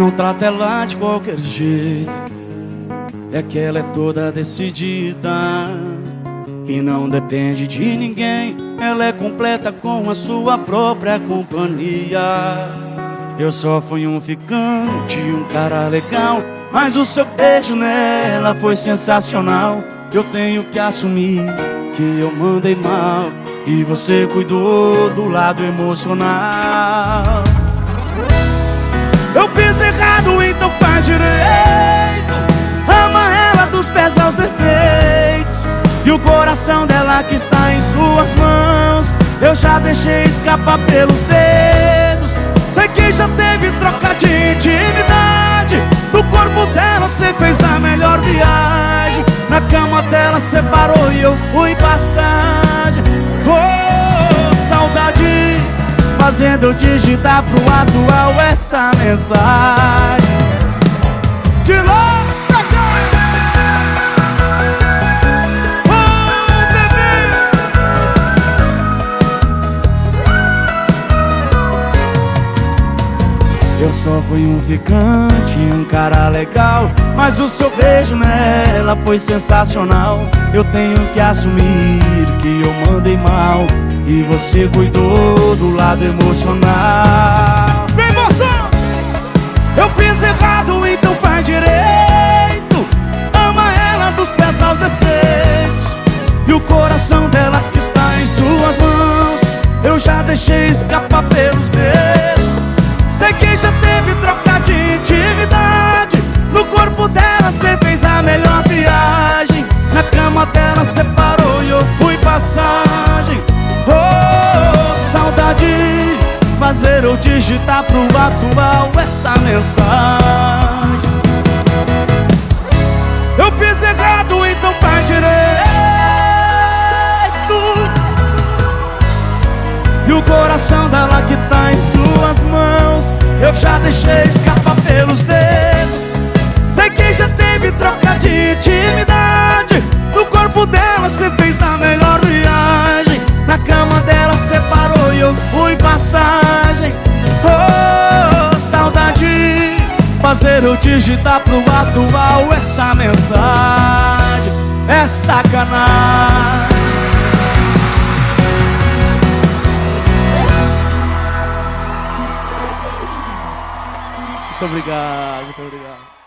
não trata ela de qualquer jeito, é que ela é toda decidida e não depende de ninguém. Ela é completa com a sua própria companhia. Eu só fui um ficante, um cara legal, mas o seu beijo nela foi sensacional. Eu tenho que assumir que eu mandei mal e você cuidou do lado emocional. Eu fiz errado, então faz direito. Ama ela dos pés aos defeitos, e o coração dela que está em suas mãos eu já deixei escapar pelos dedos. Sei que já teve troca de intimidade, no corpo dela cê fez a melhor viagem. Na cama dela cê parou e eu fui passagem. Oh, saudade, fazendo eu digitar pro atual essa mensagem. De lá pra cá, oh, bebê. Eu só fui um ficante, um cara legal, mas o seu beijo nela foi sensacional. Eu tenho que assumir que eu mandei mal e você cuidou do lado emocional. Vem, moção! Eu fiz errado, então faz direito. Ama ela dos pés aos defeitos, e o coração dela que está em suas mãos eu já deixei escapar pelos dedos. Sei que já teve troca de intimidade, no corpo dela cê fez a melhor viagem. Na cama dela cê parou e eu fui passagem. Oh, saudade, fazer eu digitar pro atual essa mensagem. Eu fiz errado, então faz direito, e o coração dela que tá em suas mãos eu já deixei escapar pelos dedos. Sei que já teve troca de intimidade, no corpo dela cê fez a melhor viagem. Na cama dela cê parou e eu fui passagem. Oh, saudade, fazer eu digitar pro atual essa mensagem. É sacanagem. Muito obrigado, muito obrigado.